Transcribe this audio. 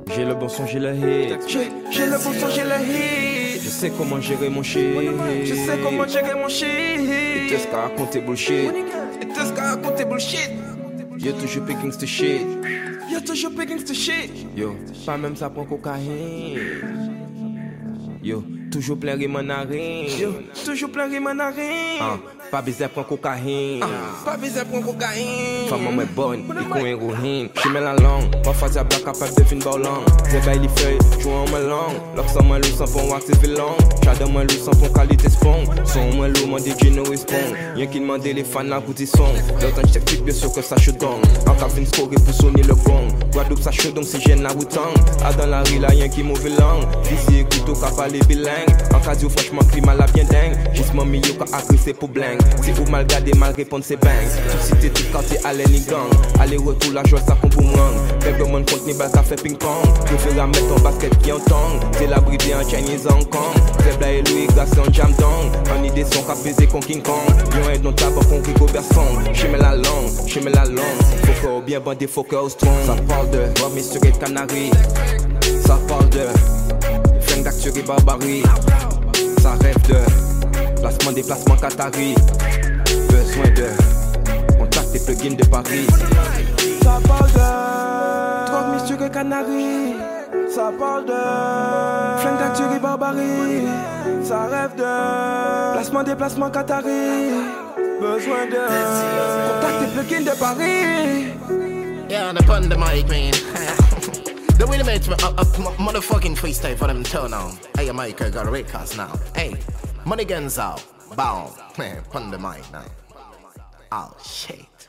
J'ai le bon son, j'ai le hit. J'ai le bon son, j'ai le hit. Je sais comment gérer mon shit. Je sais comment gérer mon shit. Et tout ce qu'a raconté bullshit. Et tout ce qu'a raconté bullshit. Yo, toujours pay gangsta shit. Yo, toujours pay gangsta shit. Yo, pas même ça prend cocaïne. Yo, toujours plein rime en narine. Yo, toujours plein rime en narine. Pas besoin prendre cocaïne. Pas besoin prendre cocaïne. Femme moi bonne, il coin rohin. J'mets la langue, parfois ça blague capable de fin ballon. J'ai bail les feuilles, joue en ma langue. Lorsque moi loup sans pont wax c'est violent. J'adore moi loup sans pont qualité spong. Son moi loup m'en dit Gino respond. Y'en qui demande les fans la goûter son. L'autre je t'explique bien sûr que ça chute donc. En cas fin score pour sonner le gong. Guadeloupe ça chute donc c'est gêne la routang. A dans la rue là y'en qui mauvais langue. Ici écoute au cap parler bilingue. En cas où franchement climat la bien dingue. Juste mon milieu qu'a agressé pour bling. Si vous mal gardez, mal répondre, c'est bang. Tout cité, tout quartier, allez, ni gang. Aller-retour, la joie, ça compte boomerang. Quelques monde contre ni balle, ça fait ping-pong. Préfère mettre ton basket qui en tong. C'est la bridée en Chinese Hong Kong. Zebla et Louis, Gassi en jam dong. En idée, son cap pesé con King Kong. Yon est dans tabac, con Rigo Berson. J'aime la langue. Faut que bien bandé, faut que strong. Ça parle de Romy sur les Canaries. Ça parle de flingue d'acture et barbarie. Ça rêve de placement, déplacement, Qatari. Besoin de contact et plugins de Paris. Ça parle de drogue, mystique et Canaries. Ça parle de flingue d'acture et barbarie. Ça rêve de placement, déplacement, Qatari. Besoin de contact et plugins de Paris. Yeah, the pun the mic, man. The way they made me up motherfucking freestyle for them turn on. Hey, Mike, I got a records now. Hey, money guns out. Bow. Man, pun the mic now. Oh, shit.